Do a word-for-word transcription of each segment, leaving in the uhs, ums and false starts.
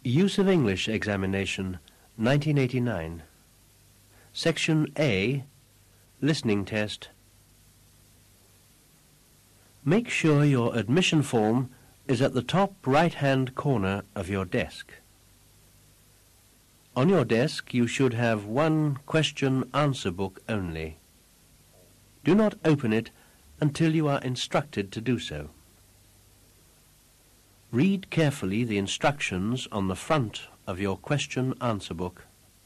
Use of English Examination, nineteen eighty-nine. Section A, Listening Test. Make sure your admission form is at the top right-hand corner of your desk. On your desk you should have one question-answer book only. Do not open it until you are instructed to do so. Read carefully the instructions on the front of your question-answer book.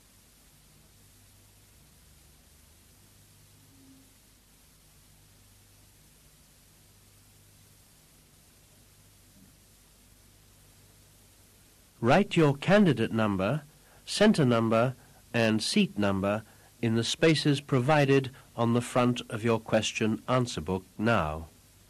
Write your candidate number, center number, and seat number in the spaces provided on the front of your question-answer book now.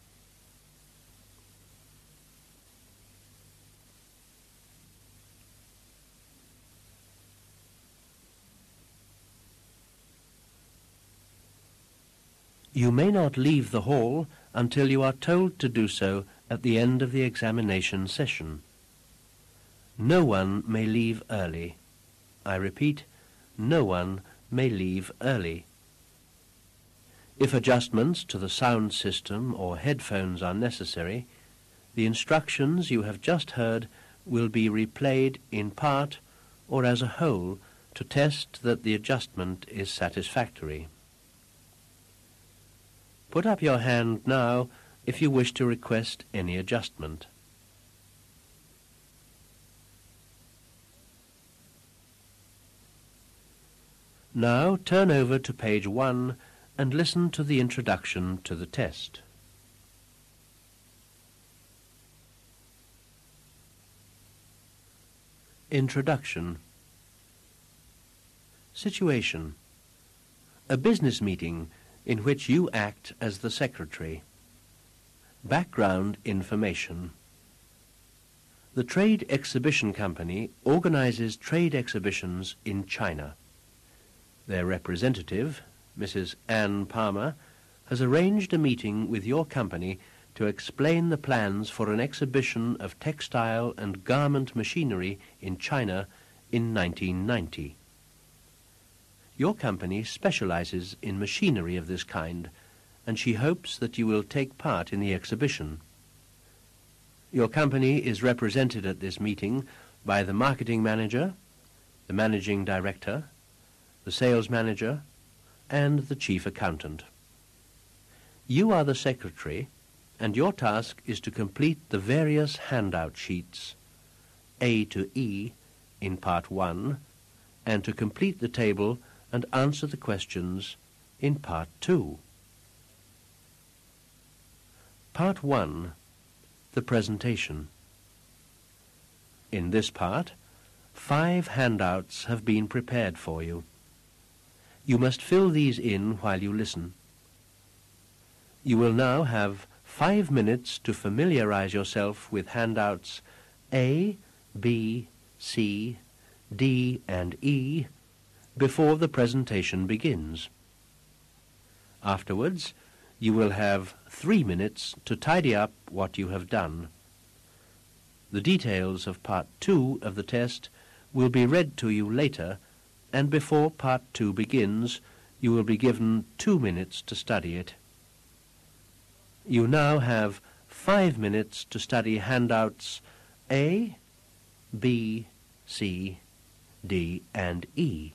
You may not leave the hall until you are told to do so at the end of the examination session. No one may leave early. I repeat, no one may leave early. If adjustments to the sound system or headphones are necessary, the instructions you have just heard will be replayed in part or as a whole to test that the adjustment is satisfactory. Put up your hand now if you wish to request any adjustment. Now turn over to page one and listen to the introduction to the test. Introduction. Situation. A business meeting in which you act as the secretary. Background information. The Trade Exhibition Company organizes trade exhibitions in China. Their representative, Missus Ann Palmer, has arranged a meeting with your company to explain the plans for an exhibition of textile and garment machinery in China in nineteen ninety. Your company specializes in machinery of this kind, and she hopes that you will take part in the exhibition. Your company is represented at this meeting by the marketing manager, the managing director, the sales manager, and the chief accountant. You are the secretary, and your task is to complete the various handout sheets, A to E, in part one, and to complete the table and answer the questions in part two. Part one, the presentation. In this part, five handouts have been prepared for you. You must fill these in while you listen. You will now have five minutes to familiarize yourself with handouts A, B, C, D, and E before the presentation begins. Afterwards, you will have three minutes to tidy up what you have done. The details of part two of the test will be read to you later, and before part two begins, you will be given two minutes to study it. You now have five minutes to study handouts A, B, C, D, and E.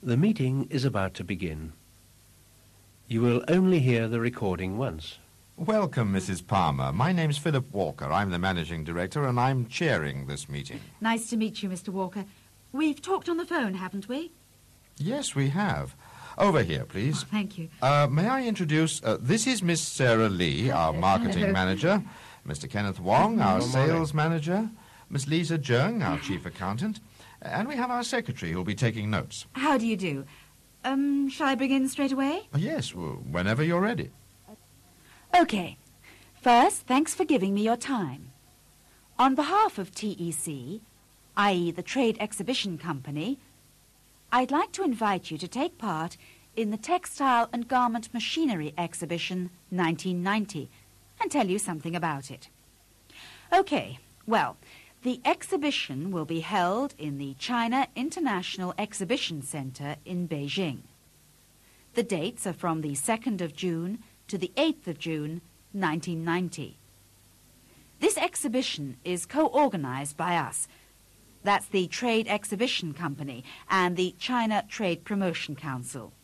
The meeting is about to begin. You will only hear the recording once. Welcome, Missus Palmer. My name's Philip Walker. I'm the managing director, and I'm chairing this meeting. Nice to meet you, Mister Walker. We've talked on the phone, haven't we? Yes, we have. Over here, please. Oh, thank you. Uh, may I introduce... Uh, this is Miss Sarah Lee, our marketing Hello. manager. Mister Kenneth Wong, our Good sales manager. Miss Lisa Jung, our chief accountant. And we have our secretary who'll be taking notes. How do you do? Um, shall I begin straight away? Uh, yes, well, whenever you're ready. Okay. First, thanks for giving me your time. On behalf of T E C, that is the Trade Exhibition Company, I'd like to invite you to take part in the Textile and Garment Machinery Exhibition nineteen ninety and tell you something about it. Okay, well, the exhibition will be held in the China International Exhibition Center in Beijing. The dates are from the second of June to the eighth of June, nineteen ninety. This exhibition is co-organized by us. That's the Trade Exhibition Company and the China Trade Promotion Council.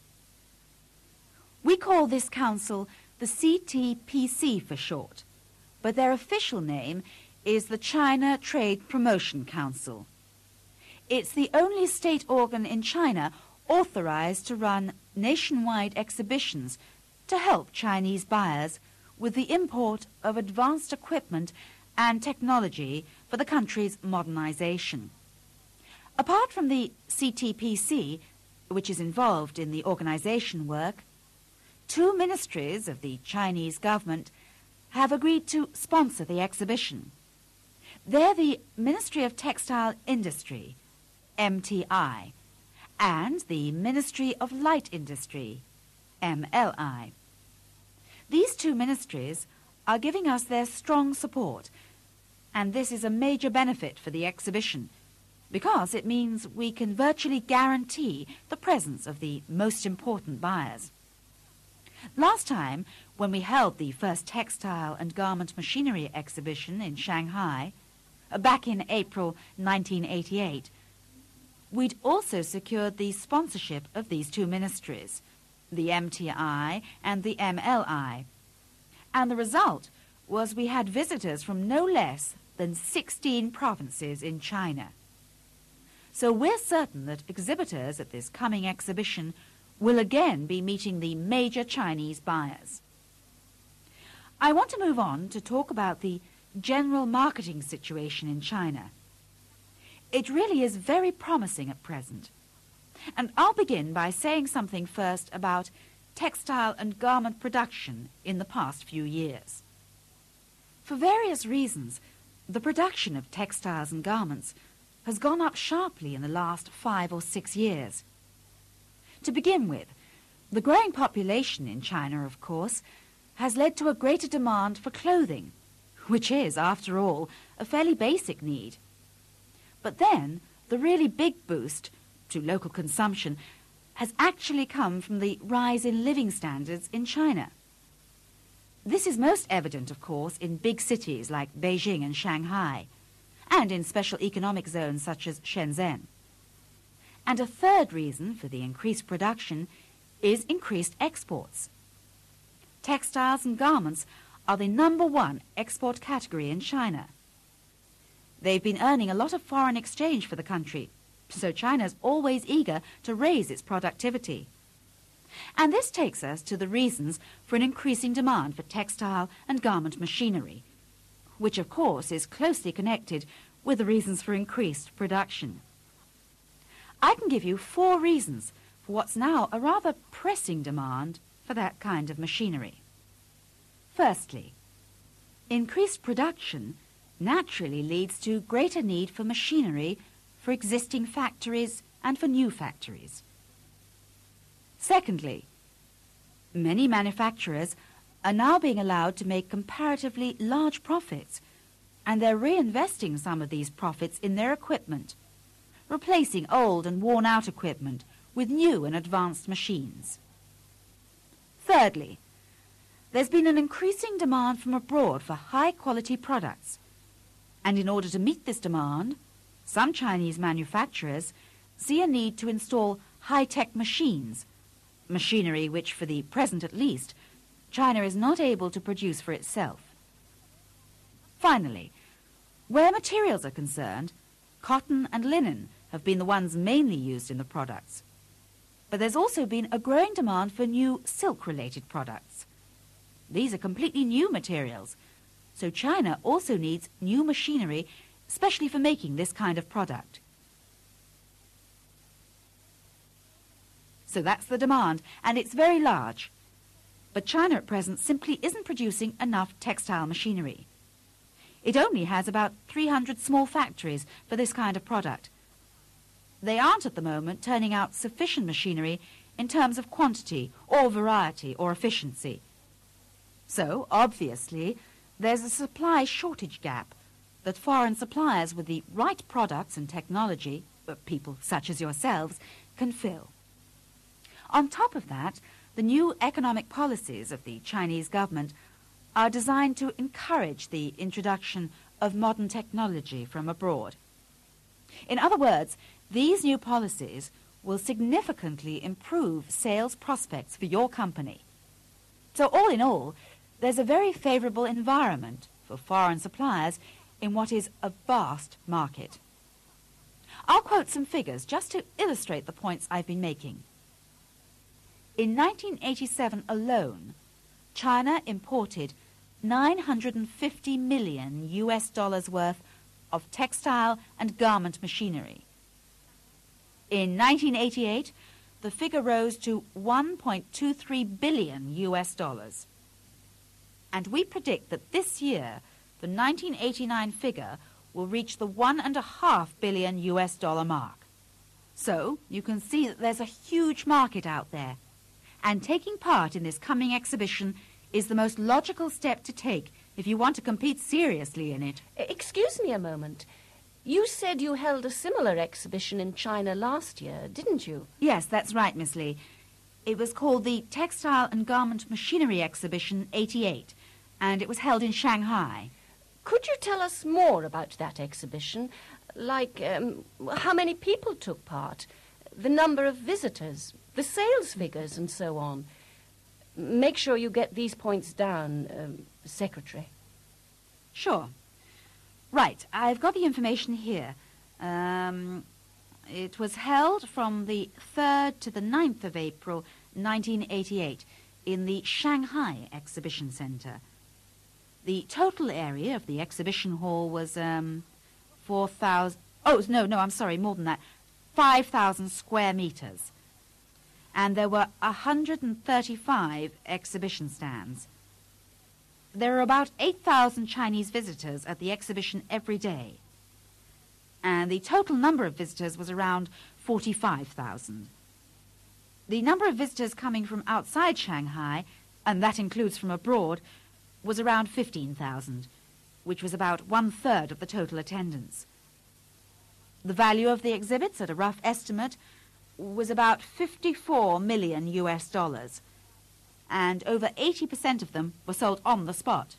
We call this council the C T P C for short, but their official name is the China Trade Promotion Council. It's the only state organ in China authorized to run nationwide exhibitions to help Chinese buyers with the import of advanced equipment and technology for the country's modernization. Apart from the C T P C, which is involved in the organization work, two ministries of the Chinese government have agreed to sponsor the exhibition. They're the Ministry of Textile Industry, M T I, and the Ministry of Light Industry, M L I. These two ministries are giving us their strong support, and this is a major benefit for the exhibition because it means we can virtually guarantee the presence of the most important buyers. Last time, when we held the first textile and garment machinery exhibition in Shanghai, back in April nineteen eighty-eight, we'd also secured the sponsorship of these two ministries, the M T I and the M L I. And the result was we had visitors from no less than sixteen provinces in China. So we're certain that exhibitors at this coming exhibition will again be meeting the major Chinese buyers. I want to move on to talk about the general marketing situation in China. It really is very promising at present. And I'll begin by saying something first about textile and garment production in the past few years. For various reasons, the production of textiles and garments has gone up sharply in the last five or six years. To begin with, the growing population in China, of course, has led to a greater demand for clothing, which is, after all, a fairly basic need. But then, the really big boost to local consumption has actually come from the rise in living standards in China. This is most evident, of course, in big cities like Beijing and Shanghai, and in special economic zones such as Shenzhen. And a third reason for the increased production is increased exports. Textiles and garments are the number one export category in China. They've been earning a lot of foreign exchange for the country, so China's always eager to raise its productivity. And this takes us to the reasons for an increasing demand for textile and garment machinery, which of course is closely connected with the reasons for increased production. I can give you four reasons for what's now a rather pressing demand for that kind of machinery. Firstly, increased production naturally leads to greater need for machinery for existing factories and for new factories. Secondly, many manufacturers are now being allowed to make comparatively large profits, and they're reinvesting some of these profits in their equipment, replacing old and worn-out equipment with new and advanced machines. Thirdly, there's been an increasing demand from abroad for high-quality products, and in order to meet this demand, some Chinese manufacturers see a need to install high-tech machines, machinery which, for the present at least, China is not able to produce for itself. Finally, where materials are concerned, cotton and linen have been the ones mainly used in the products. But there's also been a growing demand for new silk-related products. These are completely new materials, so China also needs new machinery, especially for making this kind of product. So that's the demand, and it's very large. But China at present simply isn't producing enough textile machinery. It only has about three hundred small factories for this kind of product. They aren't at the moment turning out sufficient machinery in terms of quantity or variety or efficiency. So, obviously, there's a supply shortage gap that foreign suppliers with the right products and technology, people such as yourselves, can fill. On top of that, the new economic policies of the Chinese government are designed to encourage the introduction of modern technology from abroad. In other words, these new policies will significantly improve sales prospects for your company. So all in all, there's a very favourable environment for foreign suppliers in what is a vast market. I'll quote some figures just to illustrate the points I've been making. In nineteen eighty-seven alone, China imported nine hundred fifty million U S dollars worth of textile and garment machinery. In nineteen eighty-eight, the figure rose to one point two three billion U S dollars. And we predict that this year, the nineteen eighty-nine figure will reach the one and a half billion U S dollar mark. So you can see that there's a huge market out there. And taking part in this coming exhibition is the most logical step to take if you want to compete seriously in it. Excuse me a moment. You said you held a similar exhibition in China last year, didn't you? Yes, that's right, Miss Lee. It was called the Textile and Garment Machinery Exhibition eighty-eight, and it was held in Shanghai. Could you tell us more about that exhibition? Like, um, how many people took part, the number of visitors, the sales figures, and so on. Make sure you get these points down, um, Secretary. Sure. Right, I've got the information here. Um, it was held from the third to the ninth of April, nineteen eighty-eight, in the Shanghai Exhibition Centre. The total area of the exhibition hall was um, four thousand... Oh, no, no, I'm sorry, more than that. five thousand square metres. And there were one hundred thirty-five exhibition stands. There are about eight thousand Chinese visitors at the exhibition every day. And the total number of visitors was around forty-five thousand. The number of visitors coming from outside Shanghai, and that includes from abroad, was around fifteen thousand, which was about one-third of the total attendance. The value of the exhibits, at a rough estimate, was about fifty-four million U S dollars, and over eighty percent of them were sold on the spot.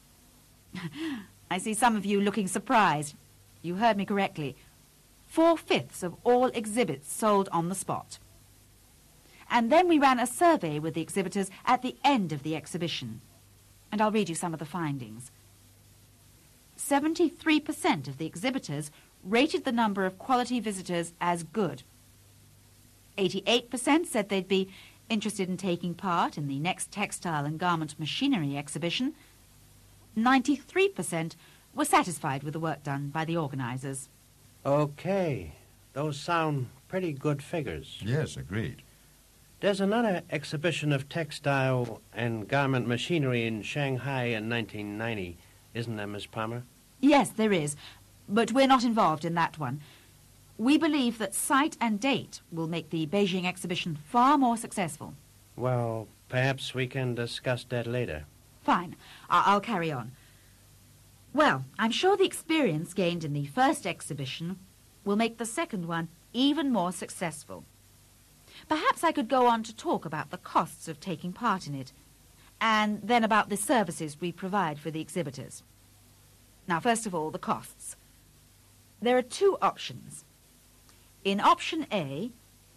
I see some of you looking surprised. You heard me correctly. Four-fifths of all exhibits sold on the spot. And then we ran a survey with the exhibitors at the end of the exhibition, and I'll read you some of the findings. seventy-three percent of the exhibitors rated the number of quality visitors as good. eighty-eight percent said they'd be interested in taking part in the next textile and garment machinery exhibition. ninety-three percent were satisfied with the work done by the organisers. Okay, those sound pretty good figures. Yes, agreed. There's another exhibition of textile and garment machinery in Shanghai in nineteen ninety, isn't there, Miss Palmer? Yes, there is, but we're not involved in that one. We believe that site and date will make the Beijing exhibition far more successful. Well, perhaps we can discuss that later. Fine. I- I'll carry on. Well, I'm sure the experience gained in the first exhibition will make the second one even more successful. Perhaps I could go on to talk about the costs of taking part in it, and then about the services we provide for the exhibitors. Now, first of all, the costs. There are two options. In option A,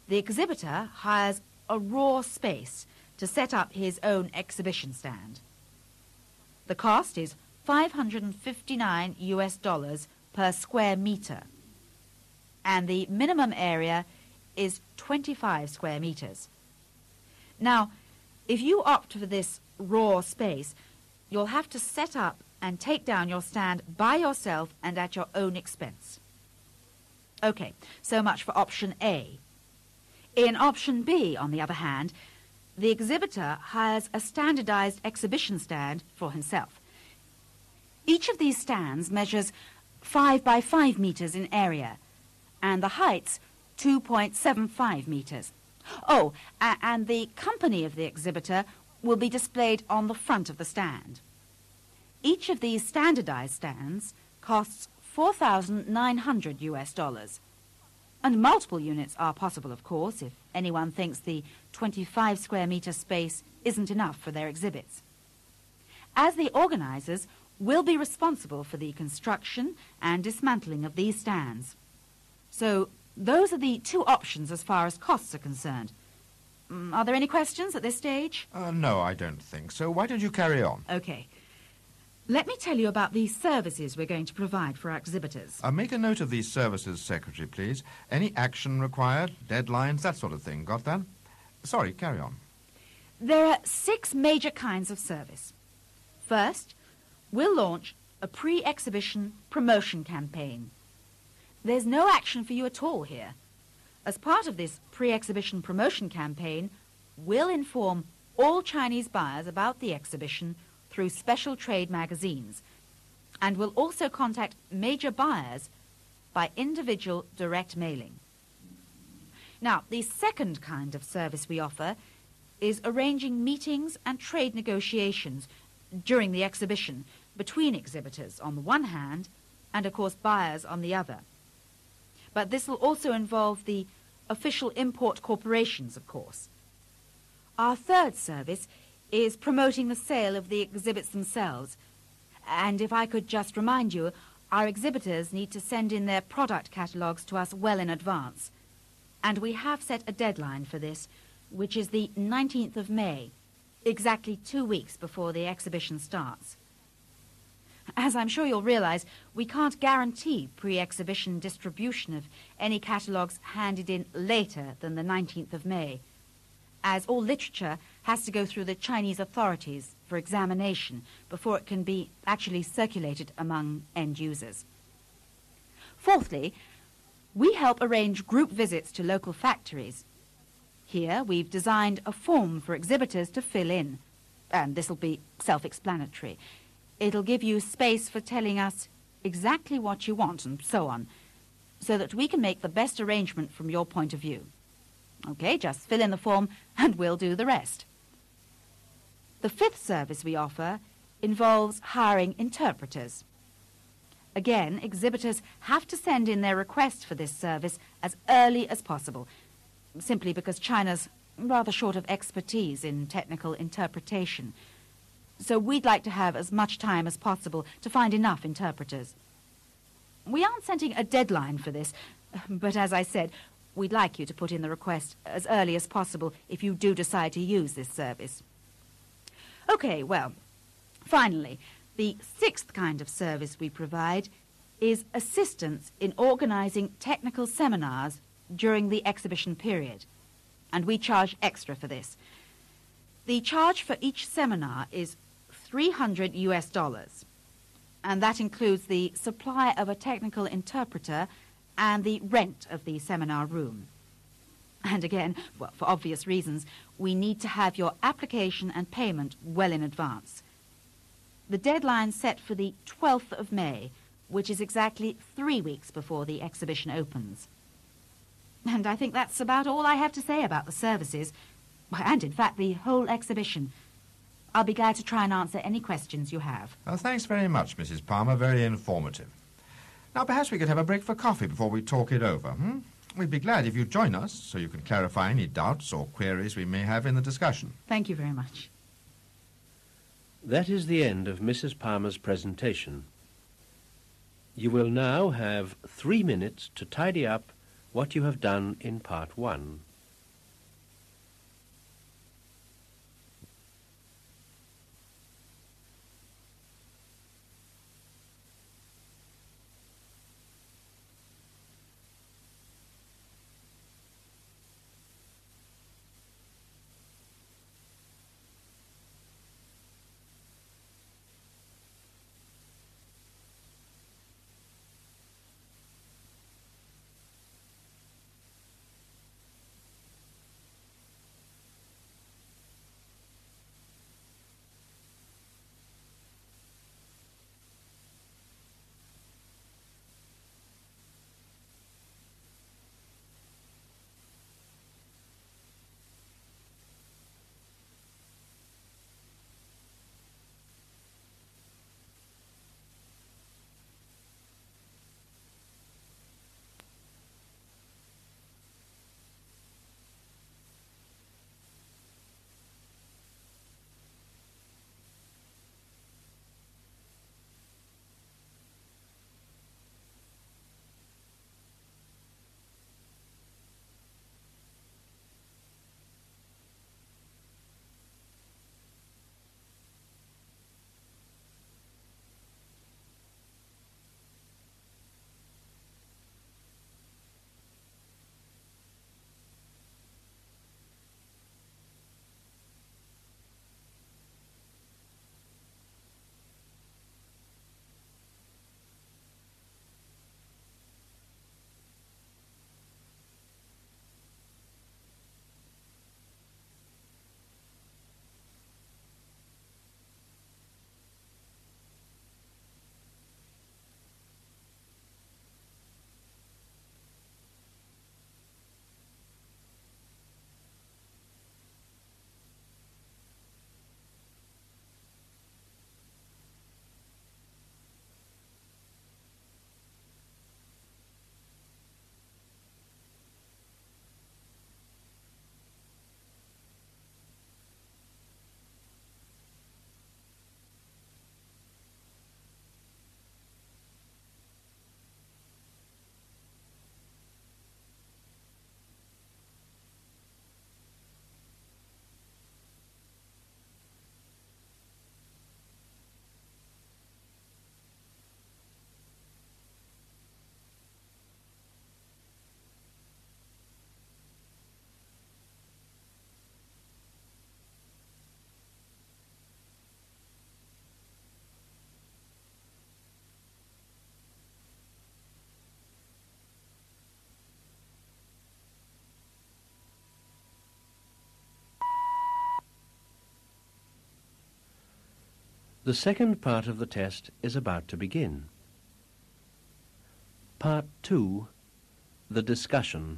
the exhibitor hires a raw space to set up his own exhibition stand. The cost is five hundred fifty-nine U S dollars per square meter, and the minimum area is twenty-five square meters. Now, if you opt for this raw space, you'll have to set up and take down your stand by yourself and at your own expense. Okay, so much for option A. In option B, on the other hand, the exhibitor hires a standardized exhibition stand for himself. Each of these stands measures five by five meters in area, and the height's two point seven five meters. Oh, a- and the company of the exhibitor will be displayed on the front of the stand. Each of these standardized stands costs four thousand nine hundred U S dollars. And multiple units are possible, of course, if anyone thinks the twenty-five square meter space isn't enough for their exhibits. As the organizers, will be responsible for the construction and dismantling of these stands. So those are the two options as far as costs are concerned. Mm, Are there any questions at this stage? Uh, no, I don't think so. Why don't you carry on? Okay. Let me tell you about the services we're going to provide for our exhibitors. Uh, make a note of these services, Secretary, please. Any action required, deadlines, that sort of thing. Got that? Sorry, carry on. There are six major kinds of service. First, we'll launch a pre-exhibition promotion campaign. There's no action for you at all here. As part of this pre-exhibition promotion campaign, we'll inform all Chinese buyers about the exhibition through special trade magazines, and we'll also contact major buyers by individual direct mailing. Now, the second kind of service we offer is arranging meetings and trade negotiations during the exhibition between exhibitors on the one hand and, of course, buyers on the other. But this will also involve the official import corporations, of course. Our third service is promoting the sale of the exhibits themselves. And if I could just remind you, our exhibitors need to send in their product catalogues to us well in advance. And we have set a deadline for this, which is the nineteenth of May, exactly two weeks before the exhibition starts. As I'm sure you'll realize, we can't guarantee pre-exhibition distribution of any catalogues handed in later than the nineteenth of May, as all literature has to go through the Chinese authorities for examination before it can be actually circulated among end users. Fourthly, we help arrange group visits to local factories. Here we've designed a form for exhibitors to fill in, and this'll be self-explanatory. It'll give you space for telling us exactly what you want and so on, so that we can make the best arrangement from your point of view. Okay, just fill in the form and we'll do the rest. The fifth service we offer involves hiring interpreters. Again, exhibitors have to send in their request for this service as early as possible, simply because China's rather short of expertise in technical interpretation. So we'd like to have as much time as possible to find enough interpreters. We aren't setting a deadline for this, but as I said, we'd like you to put in the request as early as possible if you do decide to use this service. Okay, well, finally, the sixth kind of service we provide is assistance in organizing technical seminars during the exhibition period, and we charge extra for this. The charge for each seminar is three hundred U S dollars, and that includes the supply of a technical interpreter and the rent of the seminar room. And again, well, for obvious reasons, we need to have your application and payment well in advance. The deadline's set for the twelfth of May, which is exactly three weeks before the exhibition opens. And I think that's about all I have to say about the services, and in fact the whole exhibition. I'll be glad to try and answer any questions you have. Uh, thanks very much, Missus Palmer. Very informative. Now, perhaps we could have a break for coffee before we talk it over, hmm? We'd be glad if you'd join us so you can clarify any doubts or queries we may have in the discussion. Thank you very much. That is the end of Missus Palmer's presentation. You will now have three minutes to tidy up what you have done in part one. The second part of the test is about to begin. Part two, the discussion.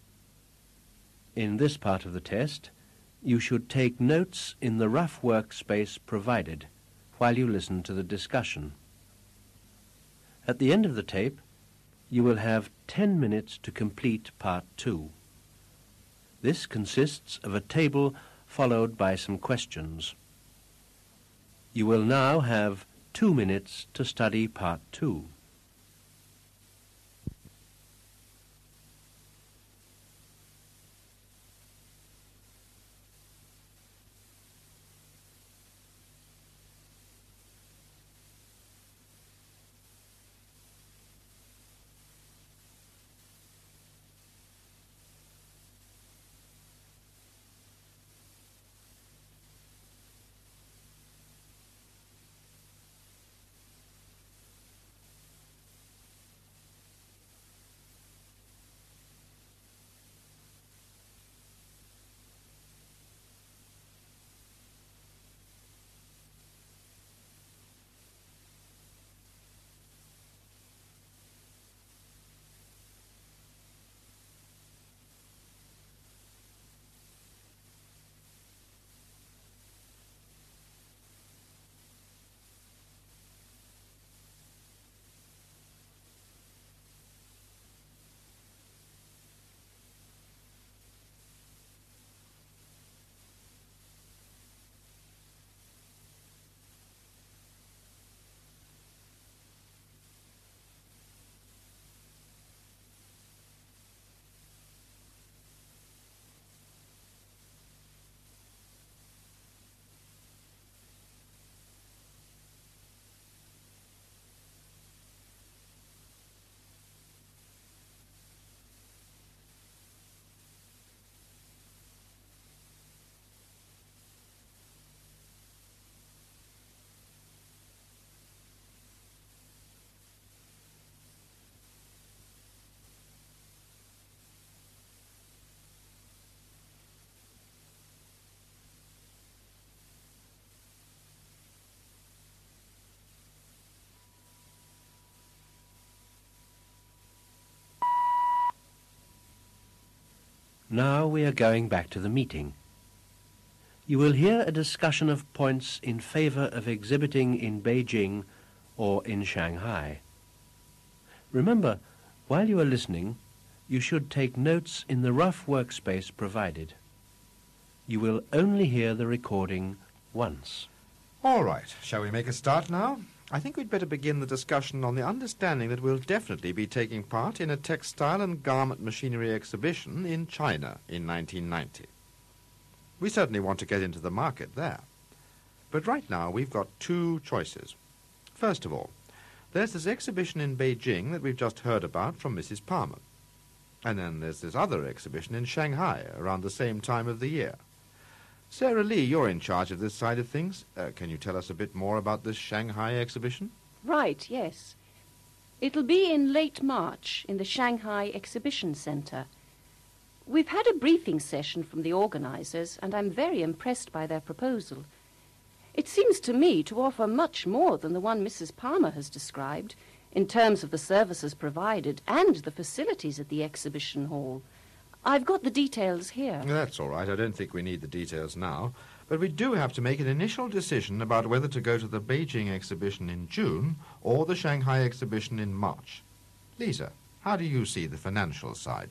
In this part of the test, you should take notes in the rough workspace provided while you listen to the discussion. At the end of the tape, you will have ten minutes to complete part two. This consists of a table followed by some questions. You will now have two minutes to study part two. Now we are going back to the meeting. You will hear a discussion of points in favor of exhibiting in Beijing or in Shanghai. Remember, while you are listening, you should take notes in the rough workspace provided. You will only hear the recording once. All right, shall we make a start now? I think we'd better begin the discussion on the understanding that we'll definitely be taking part in a textile and garment machinery exhibition in China in nineteen ninety. We certainly want to get into the market there. But right now we've got two choices. First of all, there's this exhibition in Beijing that we've just heard about from Missus Palmer. And then there's this other exhibition in Shanghai around the same time of the year. Sarah Lee, you're in charge of this side of things. Uh, can you tell us a bit more about this Shanghai exhibition? Right, yes. It'll be in late March in the Shanghai Exhibition Centre. We've had a briefing session from the organisers, and I'm very impressed by their proposal. It seems to me to offer much more than the one Missus Palmer has described, in terms of the services provided and the facilities at the exhibition hall. I've got the details here. That's all right. I don't think we need the details now. But we do have to make an initial decision about whether to go to the Beijing exhibition in June or the Shanghai exhibition in March. Lisa, how do you see the financial side?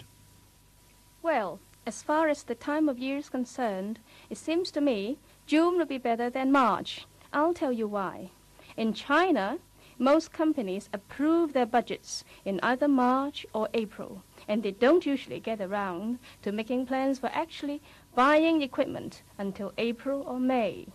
Well, as far as the time of year is concerned, it seems to me June will be better than March. I'll tell you why. In China, most companies approve their budgets in either March or April, and they don't usually get around to making plans for actually buying equipment until April or May.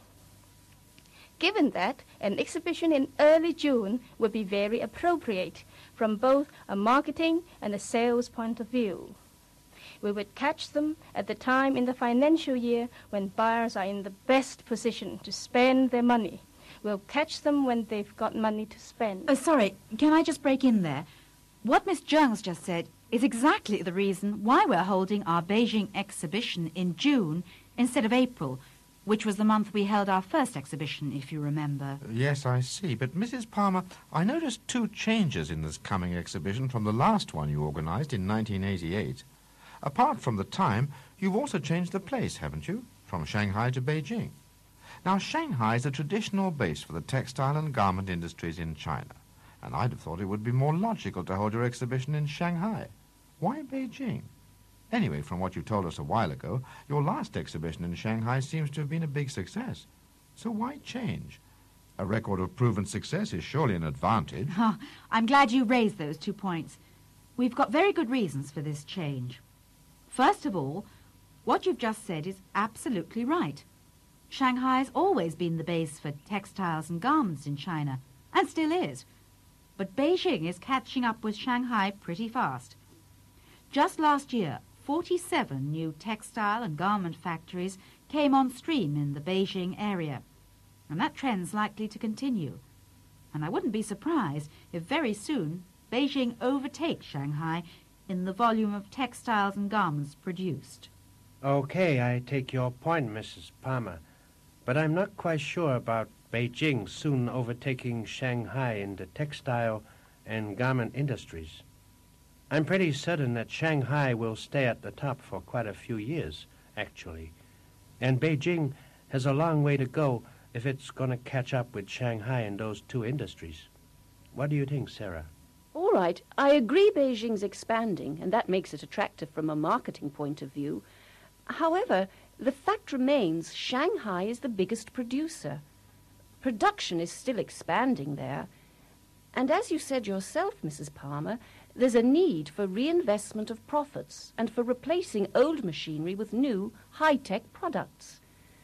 Given that, an exhibition in early June would be very appropriate from both a marketing and a sales point of view. We would catch them at the time in the financial year when buyers are in the best position to spend their money. We'll catch them when they've got money to spend. Oh, sorry, can I just break in there? What Miss Jones just said is exactly the reason why we're holding our Beijing exhibition in June instead of April, which was the month we held our first exhibition, if you remember. Yes, I see. But, Missus Palmer, I noticed two changes in this coming exhibition from the last one you organized in nineteen eighty-eight. Apart from the time, you've also changed the place, haven't you? From Shanghai to Beijing. Now, Shanghai is a traditional base for the textile and garment industries in China, and I'd have thought it would be more logical to hold your exhibition in Shanghai. Why Beijing? Anyway, from what you told us a while ago, your last exhibition in Shanghai seems to have been a big success. So why change? A record of proven success is surely an advantage. Oh, I'm glad you raised those two points. We've got very good reasons for this change. First of all, what you've just said is absolutely right. Shanghai's always been the base for textiles and garments in China, and still is. But Beijing is catching up with Shanghai pretty fast. Just last year, forty-seven new textile and garment factories came on stream in the Beijing area, and that trend's likely to continue. And I wouldn't be surprised if very soon Beijing overtakes Shanghai in the volume of textiles and garments produced. Okay, I take your point, Missus Palmer. But I'm not quite sure about Beijing soon overtaking Shanghai in the textile and garment industries. I'm pretty certain that Shanghai will stay at the top for quite a few years, actually. And Beijing has a long way to go if it's going to catch up with Shanghai in those two industries. What do you think, Sarah? All right, I agree Beijing's expanding, and that makes it attractive from a marketing point of view. However, the fact remains Shanghai is the biggest producer. Production is still expanding there. And as you said yourself, Missus Palmer, there's a need for reinvestment of profits and for replacing old machinery with new, high-tech products.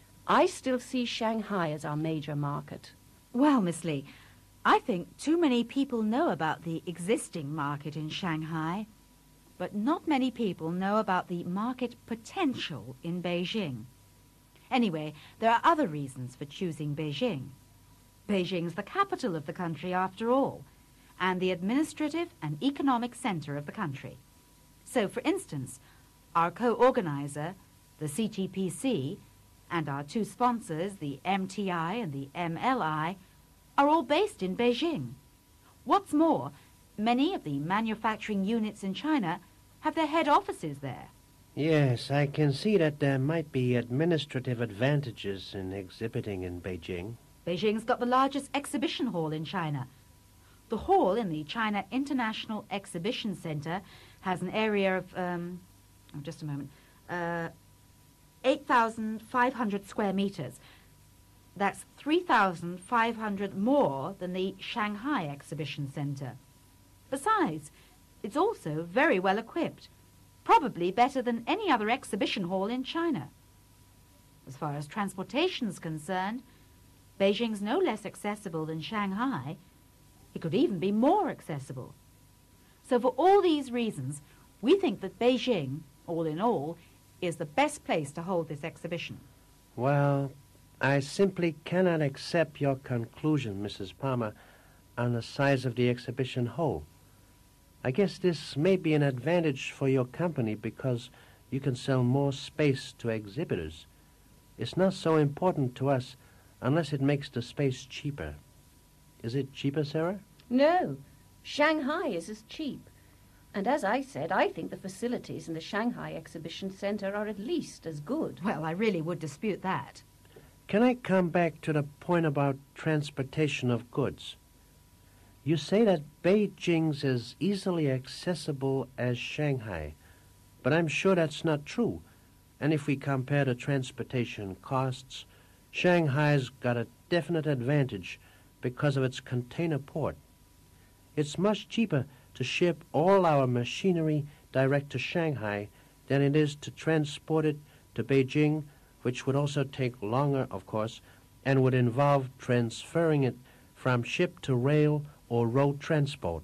I still see Shanghai as our major market. Well, Miss Lee, I think too many people know about the existing market in Shanghai, but not many people know about the market potential in Beijing. Anyway, there are other reasons for choosing Beijing. Beijing's the capital of the country, after all, and the administrative and economic center of the country. So, for instance, our co-organizer, the C T P C, and our two sponsors, the M T I and the M L I, are all based in Beijing. What's more, many of the manufacturing units in China have their head offices there. Yes, I can see that there might be administrative advantages in exhibiting in Beijing. Beijing's got the largest exhibition hall in China. The hall in the China International Exhibition Center has an area of, um, oh, just a moment, uh, eight thousand five hundred square meters. That's three thousand five hundred more than the Shanghai Exhibition Center. Besides, it's also very well equipped, probably better than any other exhibition hall in China. As far as transportation's concerned, Beijing's no less accessible than Shanghai. It could even be more accessible. So for all these reasons, we think that Beijing, all in all, is the best place to hold this exhibition. Well, I simply cannot accept your conclusion, Missus Palmer, on the size of the exhibition hall. I guess this may be an advantage for your company because you can sell more space to exhibitors. It's not so important to us unless it makes the space cheaper. Is it cheaper, Sarah? No, Shanghai is as cheap. And as I said, I think the facilities in the Shanghai Exhibition Center are at least as good. Well, I really would dispute that. Can I come back to the point about transportation of goods? You say that Beijing's as easily accessible as Shanghai, but I'm sure that's not true. And if we compare the transportation costs, Shanghai's got a definite advantage because of its container port. It's much cheaper to ship all our machinery direct to Shanghai than it is to transport it to Beijing, which would also take longer, of course, and would involve transferring it from ship to rail or road transport.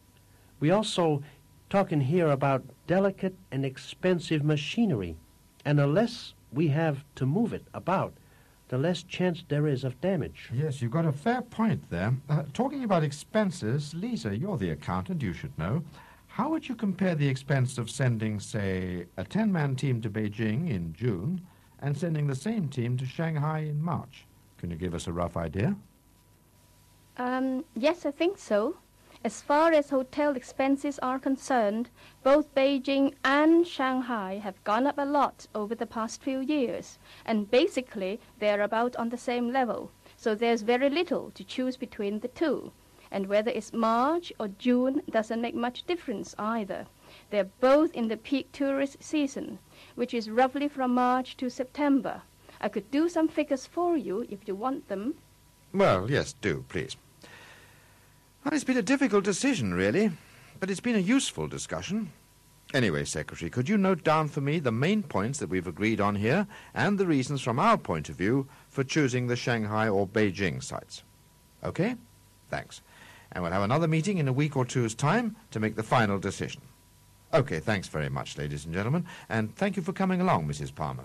We also talking here about delicate and expensive machinery, and the less we have to move it about, the less chance there is of damage. Yes, you've got a fair point there. Uh, talking about expenses, Lisa, you're the accountant, you should know. How would you compare the expense of sending, say, a ten-man team to Beijing in June and sending the same team to Shanghai in March. Can you give us a rough idea? Um, yes, I think so. As far as hotel expenses are concerned, both Beijing and Shanghai have gone up a lot over the past few years, and basically they're about on the same level, so there's very little to choose between the two. And whether it's March or June doesn't make much difference either. They're both in the peak tourist season, which is roughly from March to September. I could do some figures for you if you want them. Well, yes, do, please. Well, it's been a difficult decision, really, but it's been a useful discussion. Anyway, Secretary, could you note down for me the main points that we've agreed on here and the reasons from our point of view for choosing the Shanghai or Beijing sites? Okay? Thanks. And we'll have another meeting in a week or two's time to make the final decision. Okay, thanks very much, ladies and gentlemen, and thank you for coming along, Missus Palmer.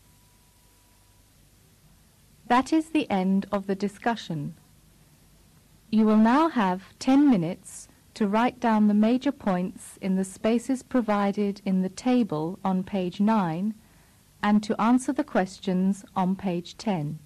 That is the end of the discussion. You will now have ten minutes to write down the major points in the spaces provided in the table on page nine and to answer the questions on page ten.